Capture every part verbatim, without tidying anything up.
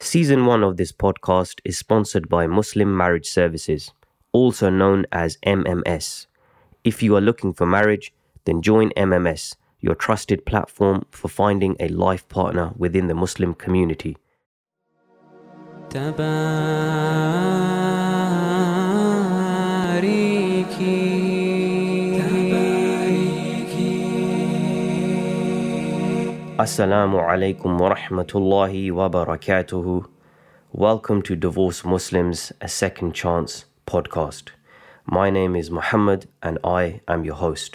Season one of this podcast is sponsored by Muslim Marriage Services, also known as M M S. If you are looking for marriage, then join M M S, your trusted platform for finding a life partner within the Muslim community. Assalamu alaikum wa rahmatullahi wa barakatuhu. Welcome to Divorced Muslims, a Second Chance podcast. My name is Muhammad and I am your host.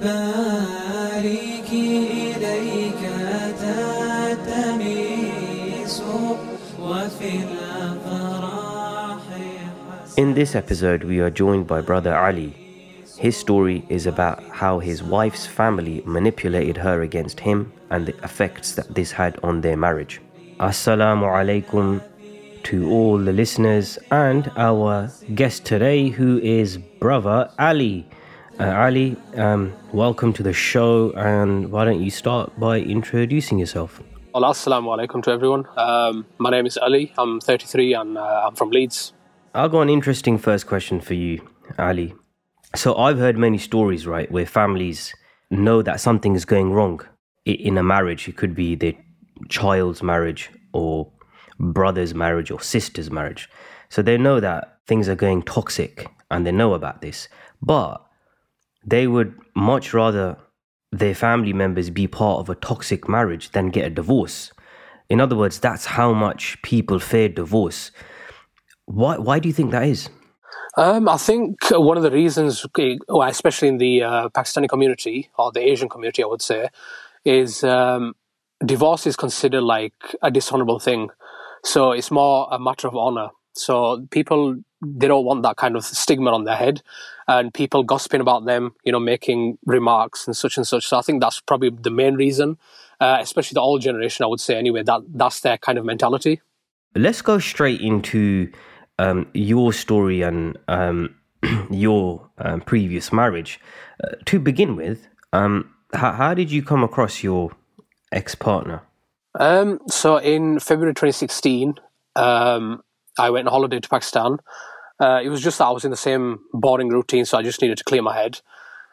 In this episode, we are joined by Brother Ali. His story is about how his wife's family manipulated her against him and the effects that this had on their marriage. Assalamu alaikum to all the listeners and our guest today, who is Brother Ali. Uh, Ali, um, welcome to the show, and why don't you start by introducing yourself? Well, assalamu alaikum to everyone. Um, my name is Ali. I'm thirty-three and uh, I'm from Leeds. I've got an interesting first question for you, Ali. So I've heard many stories, right, where families know that something is going wrong in a marriage. It could be their child's marriage or brother's marriage or sister's marriage. So they know that things are going toxic and they know about this. But they would much rather their family members be part of a toxic marriage than get a divorce. In other words, that's how much people fear divorce. Why, why do you think that is? Um, I think one of the reasons, especially in the uh, Pakistani community or the Asian community, I would say, is um, divorce is considered like a dishonorable thing. So it's more a matter of honor. So people, they don't want that kind of stigma on their head, and people gossiping about them, you know, making remarks and such and such. So I think that's probably the main reason, uh, especially the old generation, I would say anyway, that that's their kind of mentality. Let's go straight into Um, your story and um, your um, previous marriage. Uh, to begin with, um, how, how did you come across your ex-partner? Um, so in February twenty sixteen, um, I went on holiday to Pakistan. Uh, it was just that I was in the same boring routine, so I just needed to clear my head.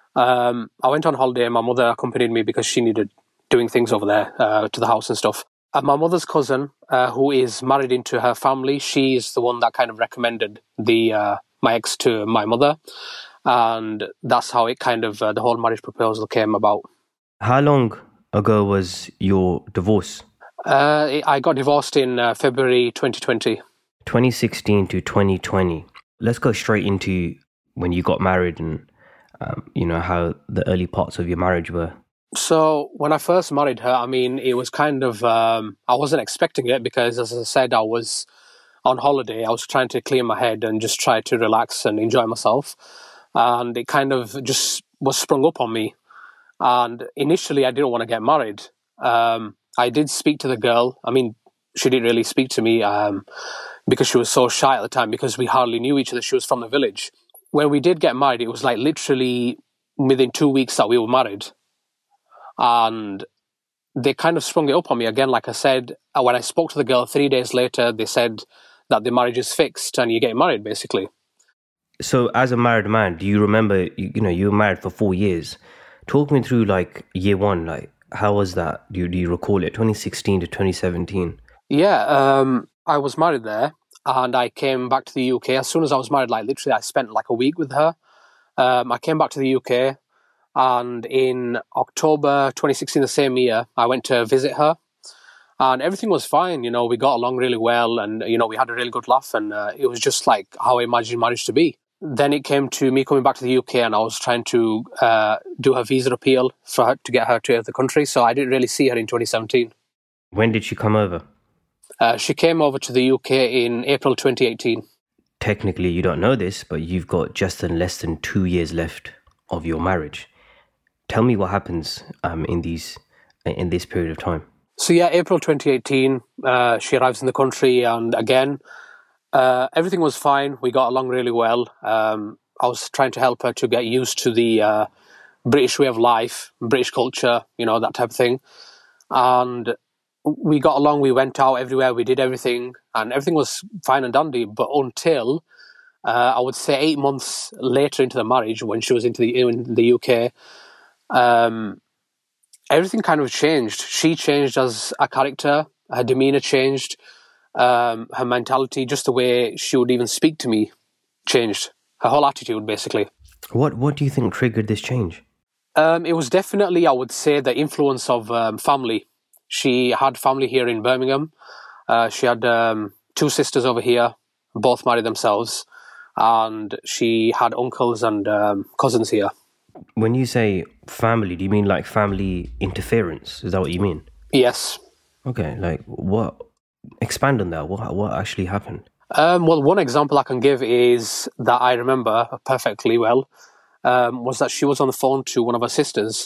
Um, I went on holiday and my mother accompanied me because she needed doing things over there uh, to the house and stuff. And my mother's cousin, uh, who is married into her family, she is the one that kind of recommended the uh, my ex to my mother. And that's how it kind of, uh, the whole marriage proposal came about. How long ago was your divorce? Uh, I got divorced in uh, February twenty twenty. twenty sixteen to twenty twenty. Let's go straight into when you got married and, um, you know, how the early parts of your marriage were. So when I first married her, I mean, it was kind of, um, I wasn't expecting it because, as I said, I was on holiday. I was trying to clear my head and just try to relax and enjoy myself. And it kind of just was sprung up on me. And initially, I didn't want to get married. Um, I did speak to the girl. I mean, she didn't really speak to me um, because she was so shy at the time because we hardly knew each other. She was from the village. When we did get married, it was like literally within two weeks that we were married. And they kind of sprung it up on me again. Like I said, when I spoke to the girl three days later, they said that the marriage is fixed and you're getting married, basically. So as a married man, do you remember, you, you know, you were married for four years. Talk me through like year one, like how was that? Do you, do you recall it? twenty sixteen to twenty seventeen? Yeah, um, I was married there and I came back to the U K. As soon as I was married, like literally I spent like a week with her. Um, I came back to the U K. And in October twenty sixteen, the same year, I went to visit her. And everything was fine. You know, we got along really well. And, you know, we had a really good laugh. And uh, it was just like how I imagined marriage to be. Then it came to me coming back to the U K and I was trying to uh, do her visa appeal for her, to get her to the country. So I didn't really see her in twenty seventeen. When did she come over? Uh, she came over to the U K in April twenty eighteen. Technically, you don't know this, but you've got just less than two years left of your marriage. Tell me what happens um, in these in this period of time. So yeah, April twenty eighteen, uh, she arrives in the country, and again, uh, everything was fine. We got along really well. Um, I was trying to help her to get used to the uh, British way of life, British culture, you know, that type of thing. And we got along, we went out everywhere, we did everything, and everything was fine and dandy. But until uh, I would say eight months later into the marriage, when she was into the in the U K, um, everything kind of changed. She changed as a character. Her demeanor changed. Um, her mentality, just the way she would even speak to me, changed. Her whole attitude, basically. What What do you think triggered this change? Um, it was definitely, I would say, the influence of um, family. She had family here in Birmingham. Uh, she had um, two sisters over here, both married themselves, and she had uncles and um, cousins here. When you say family, do you mean like family interference? Is that what you mean? Yes. Okay, like what? Expand on that. What What actually happened? Um, well, one example I can give is that I remember perfectly well um, was that she was on the phone to one of her sisters,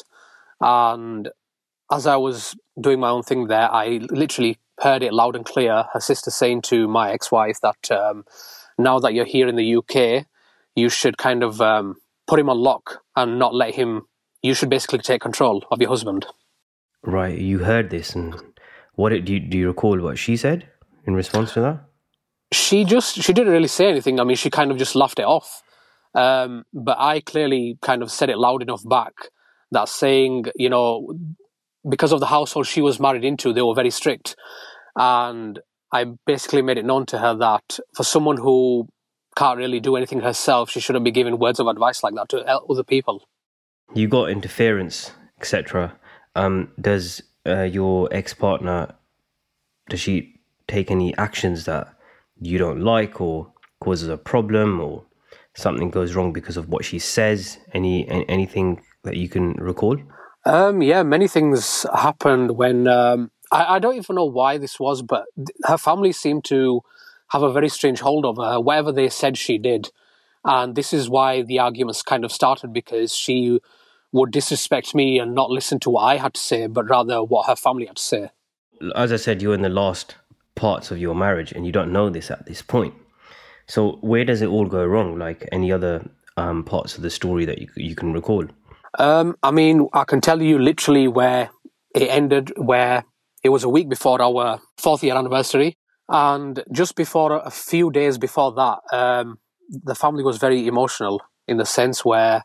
and as I was doing my own thing there, I literally heard it loud and clear, her sister saying to my ex-wife that um, now that you're here in the U K, you should kind of um, put him on lock and not let him, you should basically take control of your husband. Right, you heard this, and what did, do, you, do you recall what she said in response to that? She just, she didn't really say anything. I mean, she kind of just laughed it off. Um, but I clearly kind of said it loud enough back that saying, you know, because of the household she was married into, they were very strict. And I basically made it known to her that for someone who can't really do anything herself, she shouldn't be giving words of advice like that to other people. You got interference, et cetera. Um, does uh, your ex-partner, does she take any actions that you don't like or causes a problem, or something goes wrong because of what she says? Any anything that you can recall? Um, yeah, many things happened when um, I, I don't even know why this was, but her family seemed to have a very strange hold over her. Whatever they said, she did, and this is why the arguments kind of started, because she would disrespect me and not listen to what I had to say, but rather what her family had to say. As I said, you're in the last parts of your marriage and you don't know this at this point. So where does it all go wrong? Like any other um, parts of the story that you you can recall? Um, I mean, I can tell you literally where it ended, where it was a week before our fourth year anniversary. And just before, a few days before that, um, the family was very emotional in the sense where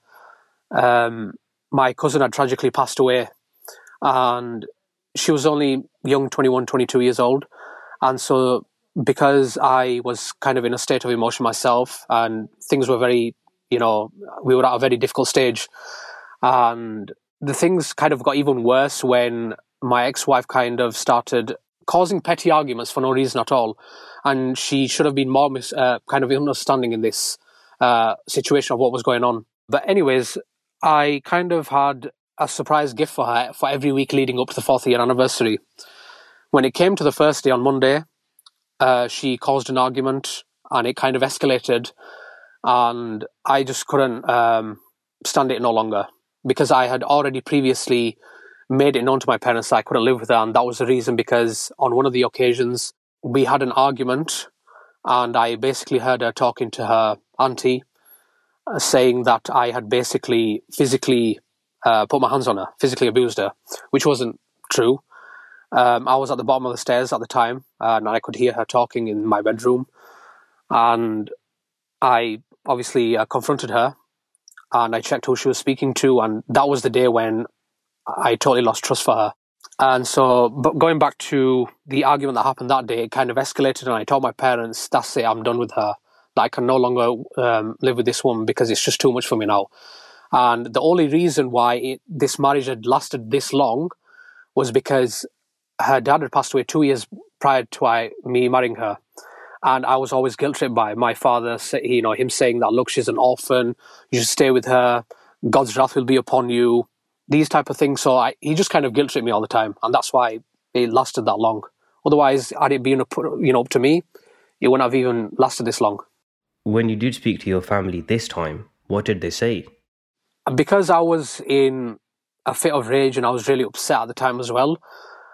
um, my cousin had tragically passed away. And she was only young, twenty-one, twenty-two years old. And so because I was kind of in a state of emotion myself, and things were very, you know, we were at a very difficult stage. And the things kind of got even worse when my ex-wife kind of started causing petty arguments for no reason at all. And she should have been more mis- uh, kind of understanding in this uh, situation of what was going on. But anyways, I kind of had a surprise gift for her for every week leading up to the fourth year anniversary. When it came to the first day on Monday, uh, she caused an argument and it kind of escalated. And I just couldn't um, stand it no longer, because I had already previously made it known to my parents that I couldn't live with her. And that was the reason, because on one of the occasions we had an argument and I basically heard her talking to her auntie, uh, saying that I had basically physically uh, put my hands on her, physically abused her, which wasn't true. Um, I was at the bottom of the stairs at the time uh, and I could hear her talking in my bedroom. And I obviously uh, confronted her and I checked who she was speaking to, and that was the day when I totally lost trust for her. And so, but going back to the argument that happened that day, it kind of escalated, and I told my parents, that's it, I'm done with her. That I can no longer um, live with this woman because it's just too much for me now. And the only reason why it, this marriage had lasted this long was because her dad had passed away two years prior to I, me marrying her. And I was always guilt-tripped by my father, you know, him saying that, look, she's an orphan, you should stay with her, God's wrath will be upon you, these type of things. So I, he just kind of guilt-tripped me all the time. And that's why it lasted that long. Otherwise, had it been, you know, up to me, it wouldn't have even lasted this long. When you did speak to your family this time, what did they say? Because I was in a fit of rage and I was really upset at the time as well,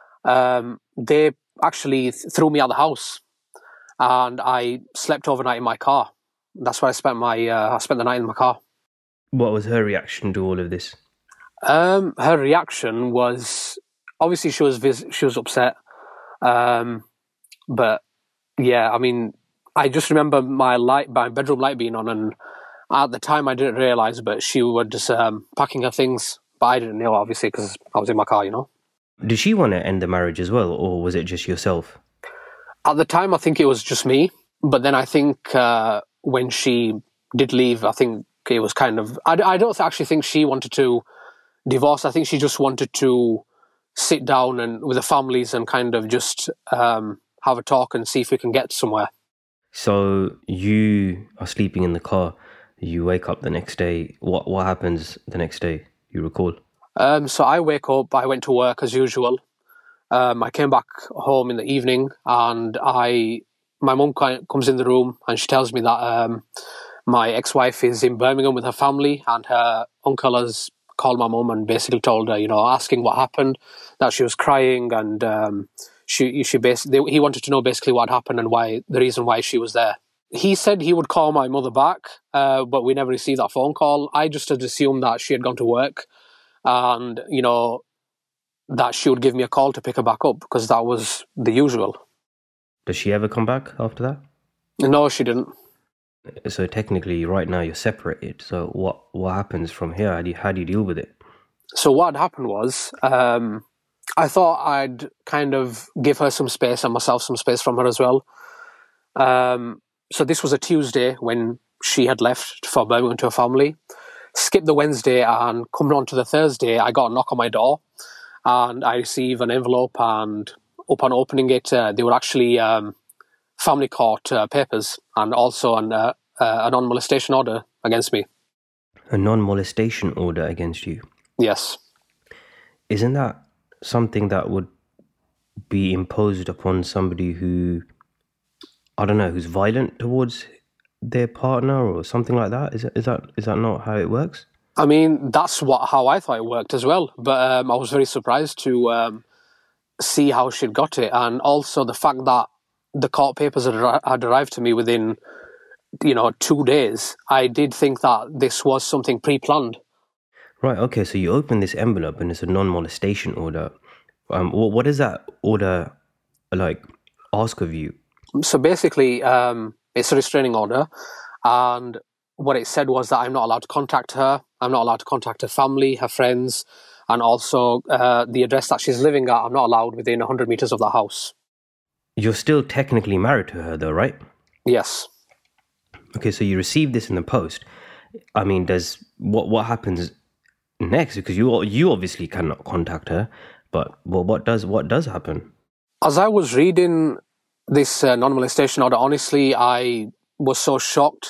um, they actually th- threw me out of the house. And I slept overnight in my car. That's where I spent my uh, I spent the night in my car. What was her reaction to all of this? Um, her reaction was, obviously she was vis- she was upset. Um, but yeah, I mean, I just remember my light, my bedroom light being on, and at the time I didn't realize, but she was just um, packing her things, but I didn't know obviously because I was in my car, you know. Did she want to end the marriage as well, or was it just yourself? At the time, I think it was just me, but then I think uh, when she did leave, I think it was kind of. I, I don't actually think she wanted to divorce. I think she just wanted to sit down and with the families and kind of just um, have a talk and see if we can get somewhere. So you are sleeping in the car. You wake up the next day. What what happens the next day? You recall? Um, so I wake up. I went to work as usual. Um, I came back home in the evening, and I my mum comes in the room and she tells me that um, my ex-wife is in Birmingham with her family, and her uncle has called my mum and basically told her, you know, asking what happened, that she was crying, and um, she she basically he wanted to know basically what happened and why the reason why she was there. He said he would call my mother back, uh, but we never received that phone call. I just had assumed that she had gone to work, and you know that she would give me a call to pick her back up because that was the usual. Does she ever come back after that? No, she didn't. So technically, right now you're separated. So what what happens from here? How do you, how do you deal with it? So what had happened was, um, I thought I'd kind of give her some space and myself some space from her as well. Um, so this was a Tuesday when she had left for Birmingham to her family. Skipped the Wednesday and coming on to the Thursday, I got a knock on my door and I received an envelope, and upon opening it, uh, they were actually um, family court uh, papers and also an, uh, uh, a non-molestation order against me. A non-molestation order against you? Yes. Isn't that something that would be imposed upon somebody who, I don't know, who's violent towards their partner or something like that? Is that, is that, is that not how it works? I mean, that's what how I thought it worked as well. But um, I was very surprised to um, see how she'd got it. And also the fact that the court papers had, had arrived to me within, you know, two days. I did think that this was something pre-planned. Right, okay, so you open this envelope and it's a non-molestation order. Um, what, what does that order, like, ask of you? So basically, um, it's a restraining order, and what it said was that I'm not allowed to contact her, I'm not allowed to contact her family, her friends, and also uh, the address that she's living at, I'm not allowed within one hundred metres of the house. You're still technically married to her though, right? Yes. Okay, so you received this in the post. I mean, does what what happens next? Because you you obviously cannot contact her, but well, what does what does happen? As I was reading this uh, non-molestation order, honestly, I was so shocked.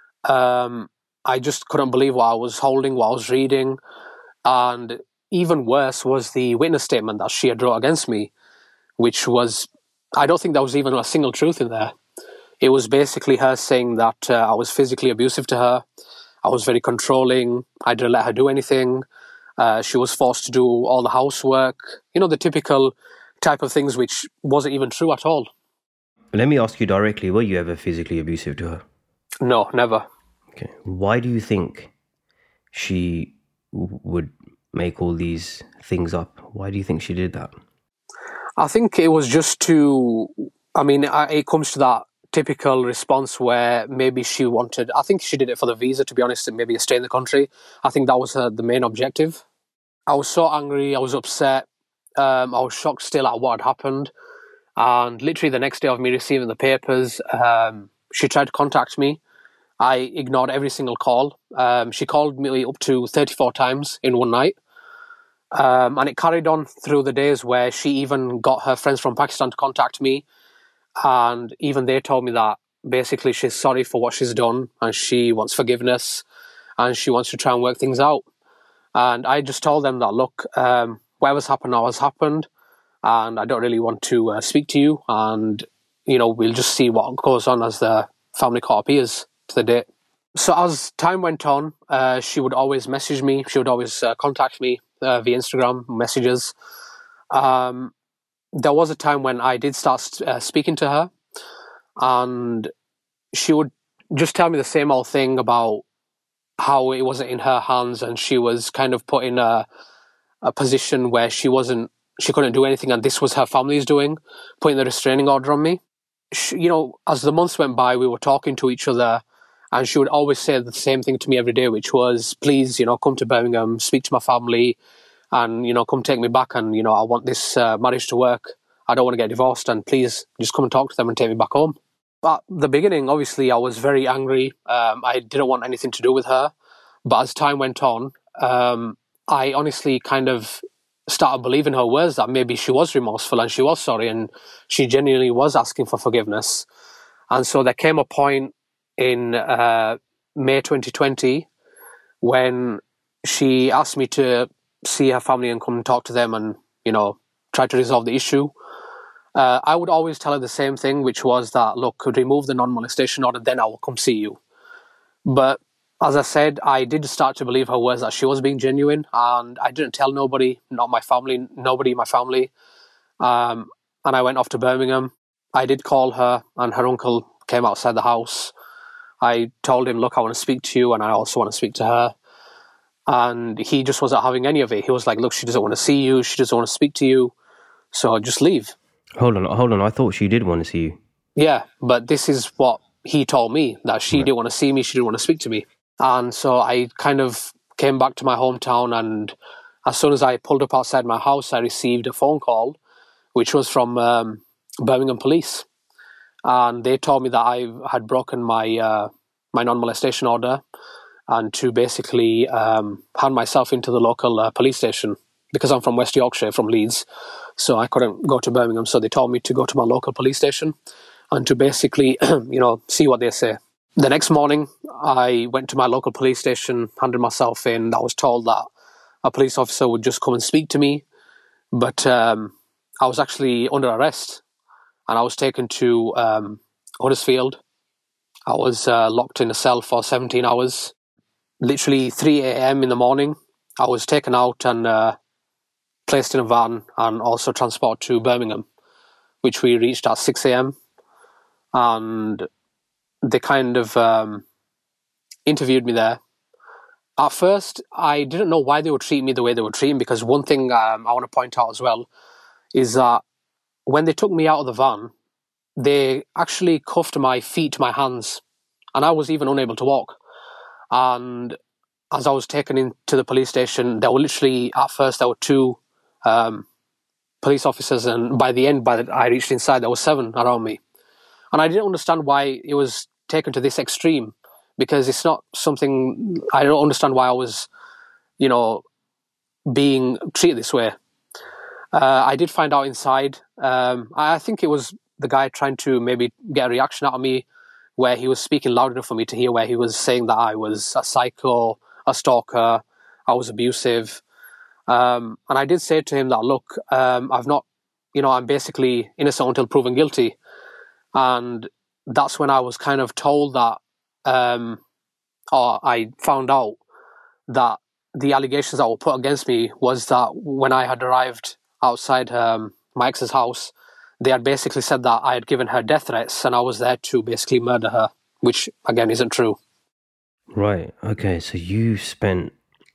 Um, I just couldn't believe what I was holding, what I was reading. And even worse was the witness statement that she had wrote against me, which was, I don't think there was even a single truth in there. It was basically her saying that uh, I was physically abusive to her. I was very controlling. I didn't let her do anything. Uh, she was forced to do all the housework. You know, the typical type of things which wasn't even true at all. Let me ask you directly, were you ever physically abusive to her? No, never. Okay. Why do you think she w- would make all these things up? Why do you think she did that? I think it was just to, I mean, it comes to that typical response where maybe she wanted, I think she did it for the visa, to be honest, and maybe a stay in the country. I think that was her, the main objective. I was so angry, I was upset, um, I was shocked still at what had happened. And literally the next day of me receiving the papers, um, she tried to contact me. I ignored every single call. Um, she called me up to thirty-four times in one night. Um, and it carried on through the days where she even got her friends from Pakistan to contact me. And even they told me that basically she's sorry for what she's done and she wants forgiveness and she wants to try and work things out. And I just told them that, look, um, whatever's happened now has happened and I don't really want to uh, speak to you. And, you know, we'll just see what goes on as the family court appears to the date. So as time went on, uh, she would always message me. She would always uh, contact me uh, via Instagram messages. Um, there was a time when I did start uh, speaking to her, and she would just tell me the same old thing about how it wasn't in her hands and she was kind of put in a, a position where she wasn't she couldn't do anything, and this was her family's doing, putting the restraining order on me. She, you know, as the months went by, we were talking to each other, and she would always say the same thing to me every day, which was, please, you know, come to Birmingham, speak to my family, and, you know, come take me back, and, you know, I want this uh, marriage to work. I don't want to get divorced, and please just come and talk to them and take me back home. At the beginning, obviously, I was very angry. Um, I didn't want anything to do with her. But as time went on, um, I honestly kind of started believing her words that maybe she was remorseful and she was sorry and she genuinely was asking for forgiveness. And so there came a point in uh, May twenty twenty when she asked me to see her family and come and talk to them and, you know, try to resolve the issue. Uh, I would always tell her the same thing, which was that, look, remove the non-molestation order, then I will come see you. But as I said, I did start to believe her words that she was being genuine, and I didn't tell nobody, not my family, nobody in my family. Um, and I went off to Birmingham. I did call her, and her uncle came outside the house. I told him, look, I want to speak to you, and I also want to speak to her. And he just wasn't having any of it. He was like, look, she doesn't want to see you, she doesn't want to speak to you, so just leave. Hold on, hold on. I thought she did want to see you. Yeah, but this is what he told me, that she right. didn't want to see me, she didn't want to speak to me. And so I kind of came back to my hometown, and as soon as I pulled up outside my house, I received a phone call, which was from um, Birmingham Police. And they told me that I had broken my uh, my non-molestation order and to basically um, hand myself into the local uh, police station, because I'm from West Yorkshire, from Leeds, so I couldn't go to Birmingham. So they told me to go to my local police station and to basically, you know, see what they say. The next morning, I went to my local police station, handed myself in. I was told that a police officer would just come and speak to me, but um, I was actually under arrest, and I was taken to um, Huddersfield. I was uh, locked in a cell for seventeen hours. Literally three a.m. in the morning, I was taken out and uh, placed in a van and also transported to Birmingham, which we reached at six a.m. And they kind of um, interviewed me there. At first, I didn't know why they would treat me the way they were treating, because one thing um, I want to point out as well is that when they took me out of the van, they actually cuffed my feet to my hands, and I was even unable to walk. And as I was taken into the police station, there were literally, at first, there were two um, police officers, and by the end, by the I reached inside, there were seven around me. And I didn't understand why it was taken to this extreme, because it's not something, I don't understand why I was, you know, being treated this way. Uh, I did find out inside, um, I think it was the guy trying to maybe get a reaction out of me, where he was speaking loud enough for me to hear, where he was saying that I was a psycho, a stalker, I was abusive. Um, and I did say to him that, look, um, I've not, you know, I'm basically innocent until proven guilty. And that's when I was kind of told that, um, or I found out that the allegations that were put against me was that when I had arrived outside um, my ex's house, they had basically said that I had given her death threats and I was there to basically murder her, which, again, isn't true. Right. Okay. So you spent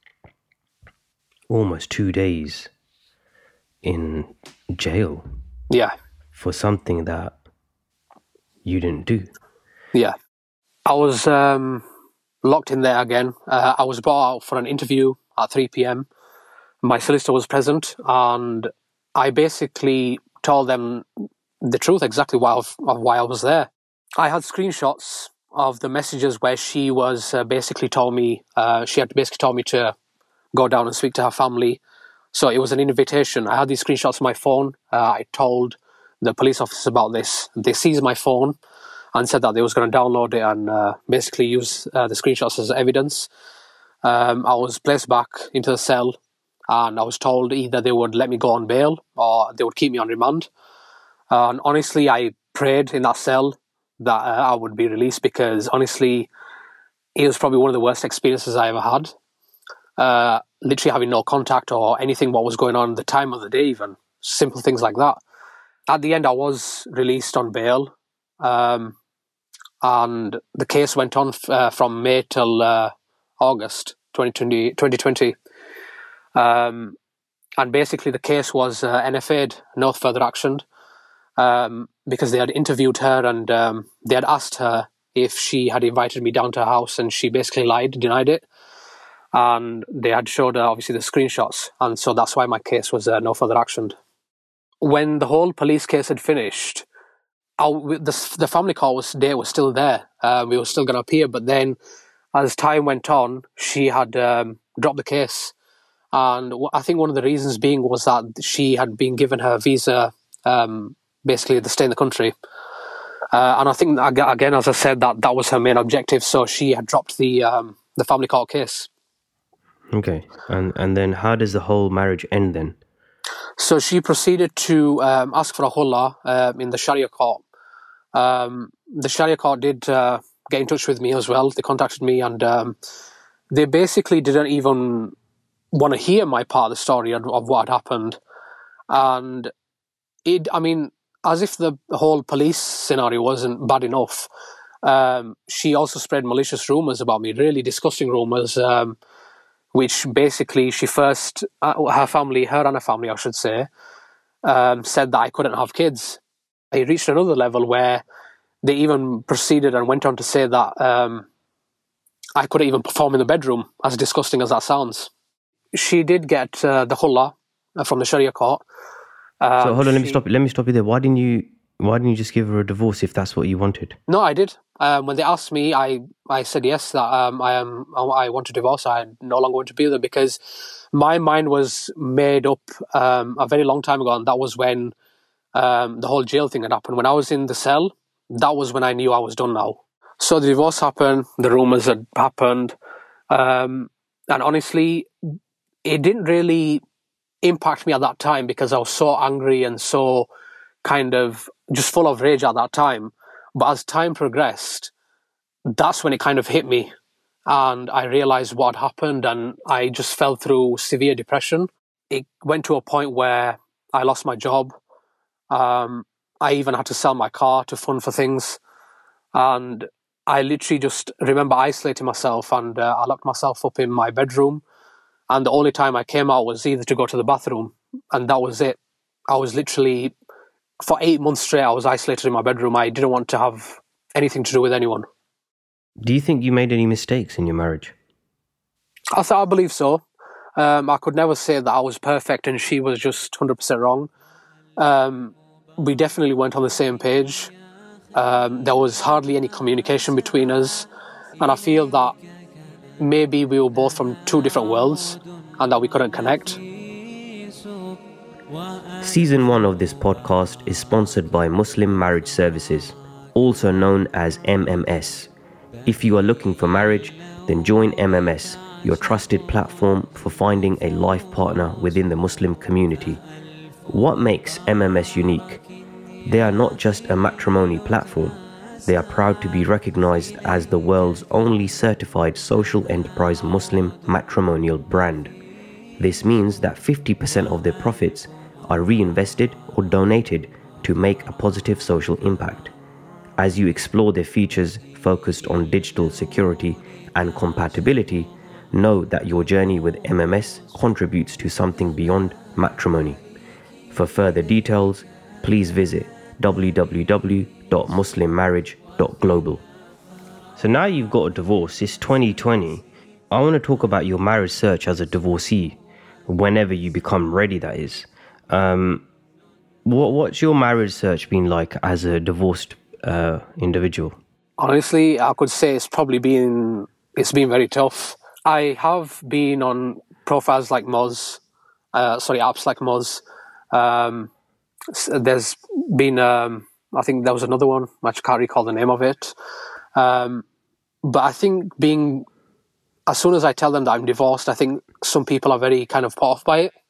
almost two days in jail. Yeah. For something that you didn't do. Yeah. I was um, locked in there again. Uh, I was brought out for an interview at three p.m. My solicitor was present, and I basically told them the truth, exactly why, of why I was there. I had screenshots of the messages where she was uh, basically told me, uh, she had basically told me to go down and speak to her family. So it was an invitation. I had these screenshots on my phone. Uh, I told the police officers about this. They seized my phone and said that they was going to download it and uh, basically use uh, the screenshots as evidence. Um, I was placed back into the cell, and I was told either they would let me go on bail or they would keep me on remand. Uh, and honestly, I prayed in that cell that uh, I would be released, because honestly, it was probably one of the worst experiences I ever had. Uh, literally having no contact or anything what was going on at the time of the day, even simple things like that. At the end, I was released on bail, um, and the case went on f- uh, from May till uh, August twenty twenty. Um, and basically the case was uh, N F A'd, no further action, um, because they had interviewed her and um, they had asked her if she had invited me down to her house, and she basically lied, denied it. And they had showed her, obviously, the screenshots, and so that's why my case was uh, no further action. When the whole police case had finished, our, the, the family court was, day was still there. Uh, we were still going to appear, but then as time went on, she had um, dropped the case. And I think one of the reasons being was that she had been given her visa, um, basically to stay in the country. Uh, and I think, again, as I said, that that was her main objective. So she had dropped the um, the family court case. Okay. And, and then how does the whole marriage end then? So she proceeded to um, ask for a khullah uh, in the Sharia court. Um, the Sharia court did uh, get in touch with me as well. They contacted me, and um, they basically didn't even want to hear my part of the story of, of what had happened. And it, I mean, as if the whole police scenario wasn't bad enough, um, she also spread malicious rumours about me, really disgusting rumours, um, which basically she first, uh, her family, her and her family, I should say, um, said that I couldn't have kids. It reached another level where they even proceeded and went on to say that um, I couldn't even perform in the bedroom, as disgusting as that sounds. She did get uh, the khullah from the Sharia court. Um, so hold on, she, let me stop. Let me stop you there. Why didn't you? Why didn't you just give her a divorce if that's what you wanted? No, I did. Um, when they asked me, I, I said yes, that um, I am I want to divorce. I no longer want to be with her, because my mind was made up um, a very long time ago, and that was when um, the whole jail thing had happened. When I was in the cell, that was when I knew I was done now. So the divorce happened, the rumours had happened, um, and honestly, it didn't really impact me at that time because I was so angry and so kind of just full of rage at that time. But as time progressed, that's when it kind of hit me, and I realized what had happened, and I just fell through severe depression. It went to a point where I lost my job. Um, I even had to sell my car to fund for things. And I literally just remember isolating myself, and uh, I locked myself up in my bedroom. And the only time I came out was either to go to the bathroom, and that was it. I was literally, for eight months straight, I was isolated in my bedroom. I didn't want to have anything to do with anyone. Do you think you made any mistakes in your marriage? I thought I believe so. Um, I could never say that I was perfect and she was just one hundred percent wrong. Um, we definitely weren't on the same page. Um, there was hardly any communication between us. And I feel that maybe we were both from two different worlds and that we couldn't connect. Season one of this podcast is sponsored by Muslim Marriage Services, also known as M M S. If you are looking for marriage, then join M M S, your trusted platform for finding a life partner within the Muslim community. What makes M M S unique? They are not just a matrimony platform. They are proud to be recognized as the world's only certified social enterprise Muslim matrimonial brand. This means that fifty percent of their profits are reinvested or donated to make a positive social impact. As you explore their features focused on digital security and compatibility, know that your journey with M M S contributes to something beyond matrimony. For further details, please visit w w w dot muslim marriage dot global. So now you've got a divorce, it's twenty twenty. I want to talk about your marriage search as a divorcee, whenever you become ready, that is. Um, what What's your marriage search been like as a divorced uh, individual? Honestly, I could say it's probably been, it's been very tough. I have been on profiles like Moz, uh, sorry, apps like Moz. Um, there's been, um, I think there was another one, I can't recall the name of it. Um, but I think being, as soon as I tell them that I'm divorced, I think some people are very kind of put off by it.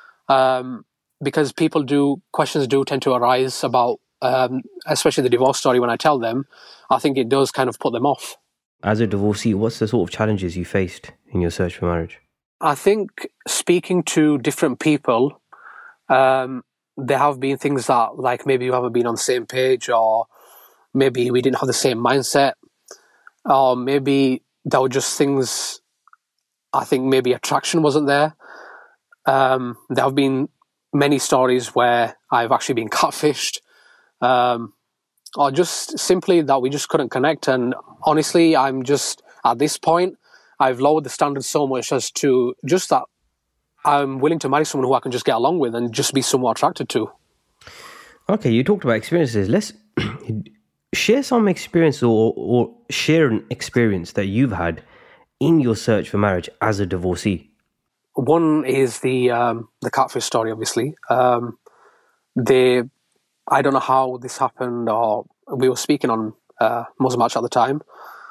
Um, because people do, questions do tend to arise about, um, especially the divorce story when I tell them. I think it does kind of put them off. As a divorcee, what's the sort of challenges you faced in your search for marriage? I think speaking to different people, um, there have been things that, like, maybe you haven't been on the same page, or maybe we didn't have the same mindset, or maybe there were just things, I think maybe attraction wasn't there. Um, there have been many stories where I've actually been catfished, um, or just simply that we just couldn't connect. And honestly, I'm just, at this point, I've lowered the standards so much as to just that I'm willing to marry someone who I can just get along with and just be somewhat attracted to. Okay, you talked about experiences. Let's share some experience or, or share an experience that you've had in your search for marriage as a divorcee. One is the um, the catfish story, obviously. Um, they, I don't know how this happened, or we were speaking on uh, Muslim Match at the time,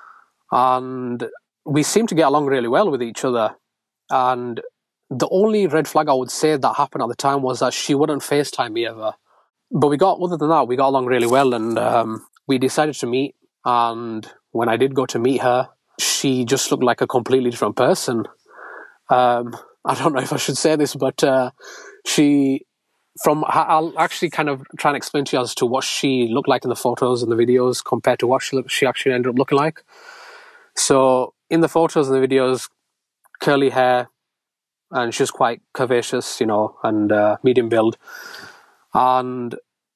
and we seemed to get along really well with each other. And the only red flag I would say that happened at the time was that she wouldn't FaceTime me ever. But we got, other than that, we got along really well, and um, we decided to meet. And when I did go to meet her, she just looked like a completely different person. Um, I don't know if I should say this, but uh, she, from, I'll actually kind of try and explain to you as to what she looked like in the photos and the videos compared to what she, she actually ended up looking like. So in the photos and the videos, curly hair, and she was quite curvaceous, you know, and uh, medium build. And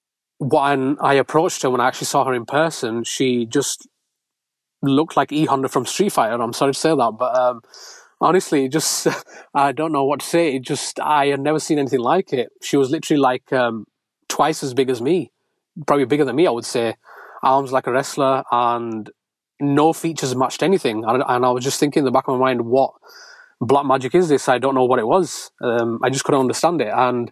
when I approached her, when I actually saw her in person, she just looked like E Honda from Street Fighter. I'm sorry to say that, but um, honestly, just I don't know what to say. It just I had never seen anything like it. She was literally like um, twice as big as me, probably bigger than me, I would say. Arms like a wrestler, and no features matched anything. And, and I was just thinking in the back of my mind, what black magic is this? I don't know what it was. Um, I just couldn't understand it. And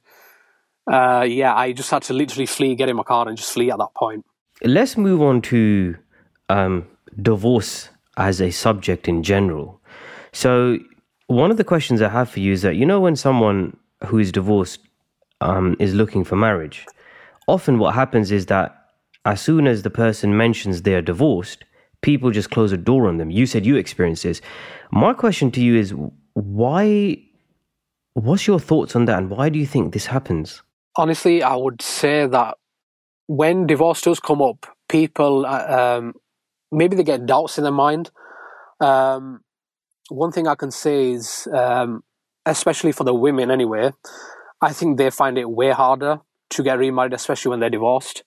uh, yeah, I just had to literally flee, get in my car and just flee at that point. Let's move on to um, divorce as a subject in general. So one of the questions I have for you is that, you know, when someone who is divorced um, is looking for marriage, often what happens is that as soon as the person mentions they're divorced, people just close a door on them. You said you experienced this. My question to you is, why, what's your thoughts on that, and why do you think this happens? Honestly, I would say that when divorce does come up, people, uh, um, maybe they get doubts in their mind. Um, one thing I can say is, um, especially for the women anyway, I think they find it way harder to get remarried, especially when they're divorced.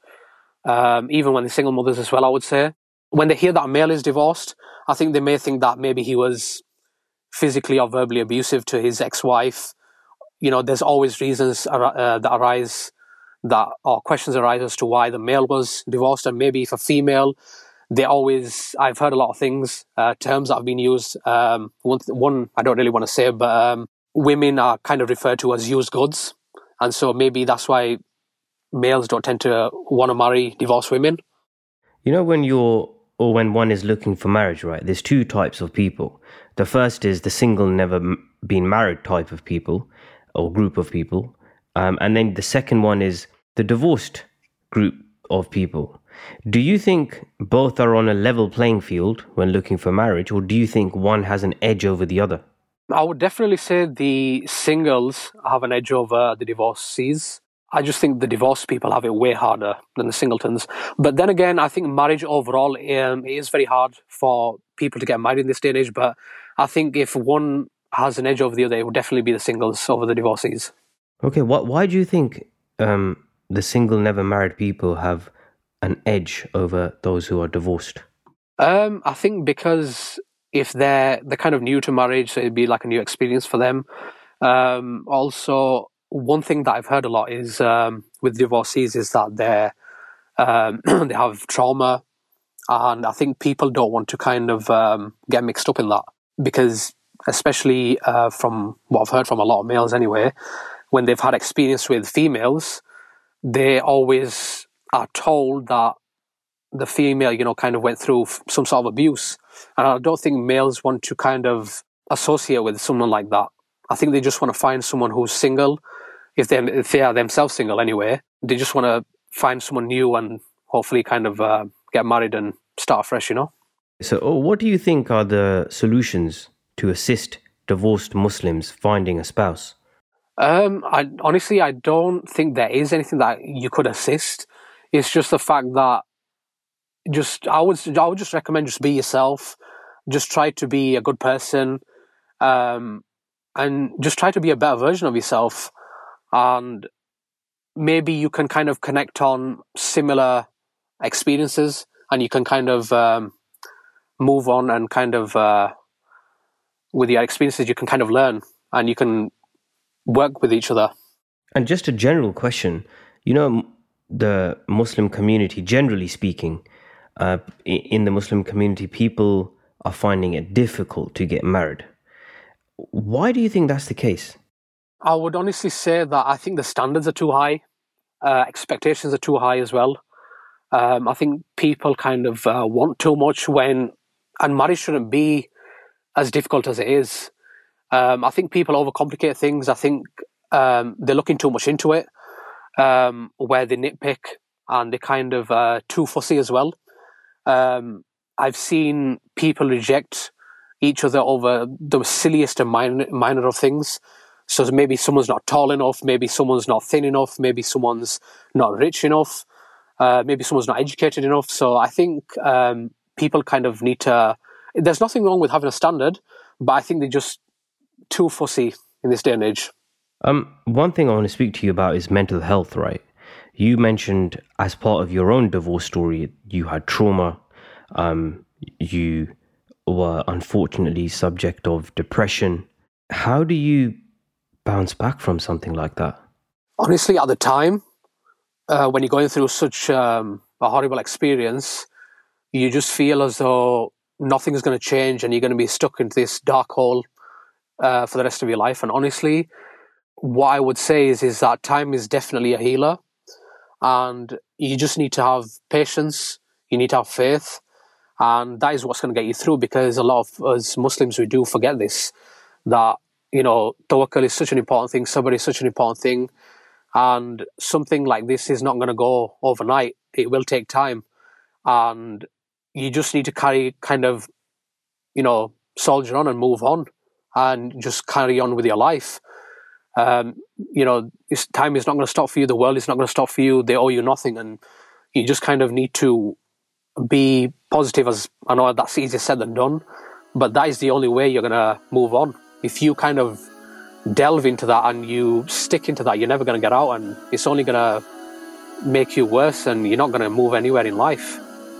Um, even when they're single mothers as well, I would say. When they hear that a male is divorced, I think they may think that maybe he was physically or verbally abusive to his ex-wife. You know, there's always reasons uh, that arise, that or questions arise as to why the male was divorced, and maybe for female, they always. I've heard a lot of things, uh, terms that have been used. Um, one, one I don't really want to say, but um, women are kind of referred to as used goods, and so maybe that's why males don't tend to want to marry divorced women. You know, when you're or when one is looking for marriage, right? There's two types of people. The first is the single, never m- been married type of people, or group of people. Um, and then the second one is the divorced group of people. Do you think both are on a level playing field when looking for marriage, or do you think one has an edge over the other? I would definitely say the singles have an edge over the divorcees. I just think the divorced people have it way harder than the singletons. But then again, I think marriage overall um, is very hard for people to get married in this day and age. But I think if one has an edge over the other, it would definitely be the singles over the divorcees. Okay, what? Why do you think um, the single, never married people have an edge over those who are divorced? Um, I think because if they're they're kind of new to marriage, so it'd be like a new experience for them. Um, also, one thing that I've heard a lot is um, with divorcees is that they're um, they have trauma, and I think people don't want to kind of um, get mixed up in that, because especially uh, from what I've heard from a lot of males anyway, when they've had experience with females, they always are told that the female, you know, kind of went through some sort of abuse. And I don't think males want to kind of associate with someone like that. I think they just want to find someone who's single. If they if they are themselves single anyway, they just want to find someone new and hopefully kind of uh, get married and start fresh, you know? So oh, what do you think are the solutions to assist divorced Muslims finding a spouse? Um, I honestly, I don't think there is anything that you could assist. It's just the fact that just I would I would just recommend just be yourself. Just try to be a good person. Um, and just try to be a better version of yourself. And maybe you can kind of connect on similar experiences, and you can kind of um, move on and kind of, uh, with your experiences, you can kind of learn and you can work with each other. And just a general question, you know, the Muslim community, generally speaking, uh, in the Muslim community, people are finding it difficult to get married. Why do you think that's the case? I would honestly say that I think the standards are too high. Uh, expectations are too high as well. Um, I think people kind of uh, want too much when, and marriage shouldn't be as difficult as it is. Um, I think people overcomplicate things. I think um, they're looking too much into it, um, where they nitpick and they're kind of uh, too fussy as well. Um, I've seen people reject each other over the silliest and minor, minor of things. So maybe someone's not tall enough, maybe someone's not thin enough, maybe someone's not rich enough, uh, maybe someone's not educated enough. So I think um, people kind of need to... There's nothing wrong with having a standard, but I think they're just too fussy in this day and age. Um, one thing I want to speak to you about is mental health, right? You mentioned as part of your own divorce story, you had trauma, um, you were unfortunately subject of depression. How do you bounce back from something like that? Honestly, at the time, uh, when you're going through such um, a horrible experience, you just feel as though nothing is going to change and you're going to be stuck into this dark hole uh, for the rest of your life. And honestly, what I would say is, is that time is definitely a healer, and you just need to have patience, you need to have faith, and that is what's going to get you through, because a lot of us Muslims, we do forget this, that, you know, tawakkul is such an important thing, sabr is such an important thing, and something like this is not going to go overnight. It will take time, and you just need to carry kind of, you know, soldier on and move on and just carry on with your life. Um, you know, this time is not going to stop for you. The world is not going to stop for you. They owe you nothing. And you just kind of need to be positive. As I know that's easier said than done, but that is the only way you're going to move on. If you kind of delve into that and you stick into that, you're never going to get out, and it's only going to make you worse, and you're not going to move anywhere in life.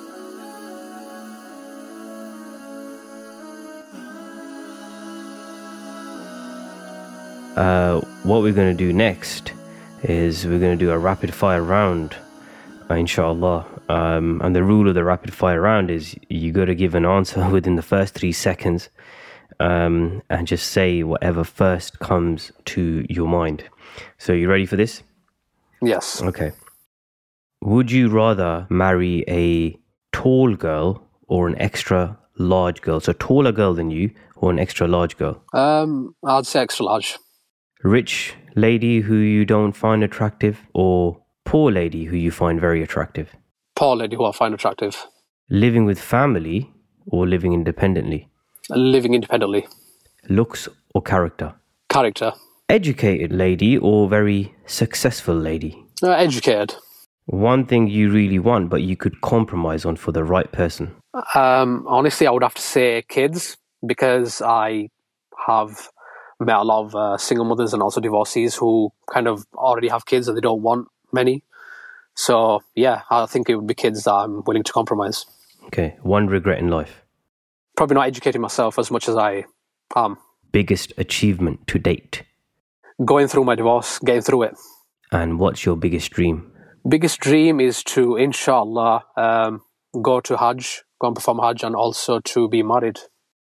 Uh, what we're going to do next is we're going to do a rapid fire round, uh, inshallah. Um, and the rule of the rapid fire round is you got to give an answer within the first three seconds, um, and just say whatever first comes to your mind. So you ready for this? Yes. Okay. Would you rather marry a tall girl or an extra large girl? So taller girl than you or an extra large girl? Um, I'd say extra large. Rich lady who you don't find attractive, or poor lady who you find very attractive? Poor lady who I find attractive. Living with family or living independently? Living independently. Looks or character? Character. Educated lady or very successful lady? Uh, educated. One thing you really want but you could compromise on for the right person? Um, honestly, I would have to say kids, because I have met a lot of uh, single mothers and also divorcees who kind of already have kids and they don't want many. So, yeah, I think it would be kids that I'm willing to compromise. Okay, one regret in life? Probably not educating myself as much as I am. Biggest achievement to date? Going through my divorce, getting through it. And what's your biggest dream? Biggest dream is to, inshallah, um, go to Hajj, go and perform Hajj, and also to be married.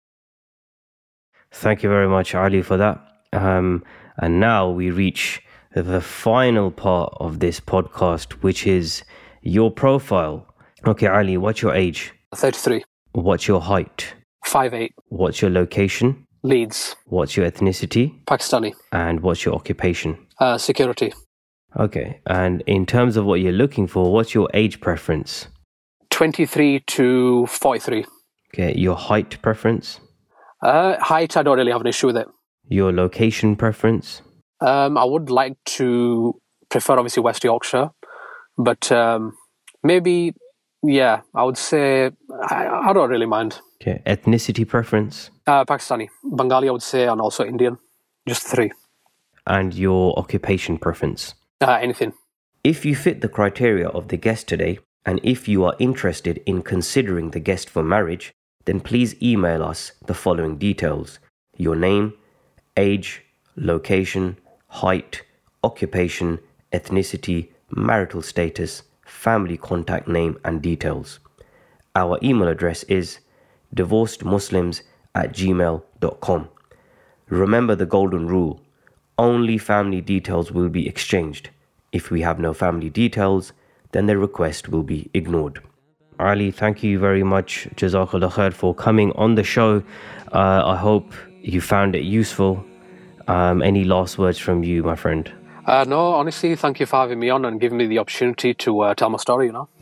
Thank you very much, Ali, for that. Um, and now we reach the final part of this podcast, which is your profile. Okay, Ali, what's your age? thirty-three. What's your height? five eight. What's your location? Leeds. What's your ethnicity? Pakistani. And what's your occupation? Uh, security. Okay, and in terms of what you're looking for, what's your age preference? twenty-three to forty-three. Okay, your height preference? Uh, height, I don't really have an issue with it. Your location preference? Um, I would like to prefer, obviously, West Yorkshire, but um, maybe, yeah, I would say I, I don't really mind. Okay, ethnicity preference? Uh, Pakistani. Bengali, I would say, and also Indian, Just three. And your occupation preference? Uh, anything. If you fit the criteria of the guest today, and if you are interested in considering the guest for marriage, then please email us the following details: your name, age, location, height, occupation, ethnicity, marital status, family contact name and details. Our email address is divorcedmuslims at gmail dot com. Remember the golden rule: only family details will be exchanged. If we have no family details, then the request will be ignored. Ali, thank you very much, Jazakallah khair, for coming on the show. Uh, I hope you found it useful. Um, any last words from you, my friend? Uh, no, honestly, thank you for having me on and giving me the opportunity to uh, tell my story, you know.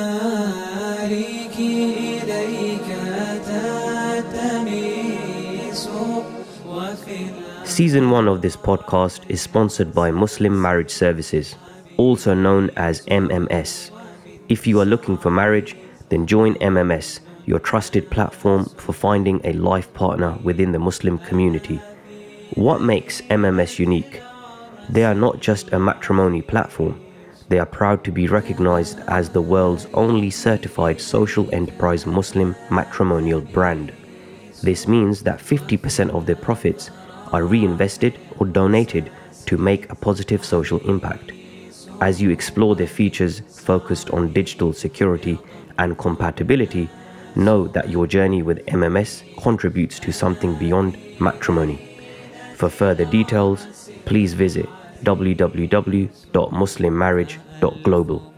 Season one of this podcast is sponsored by Muslim Marriage Services, also known as M M S. If you are looking for marriage, then join M M S, your trusted platform for finding a life partner within the Muslim community. What makes M M S unique? They are not just a matrimony platform. They are proud to be recognized as the world's only certified social enterprise Muslim matrimonial brand. This means that fifty percent of their profits are reinvested or donated to make a positive social impact. As you explore their features focused on digital security and compatibility, know that your journey with M M S contributes to something beyond matrimony. For further details, please visit w w w dot muslim marriage dot global.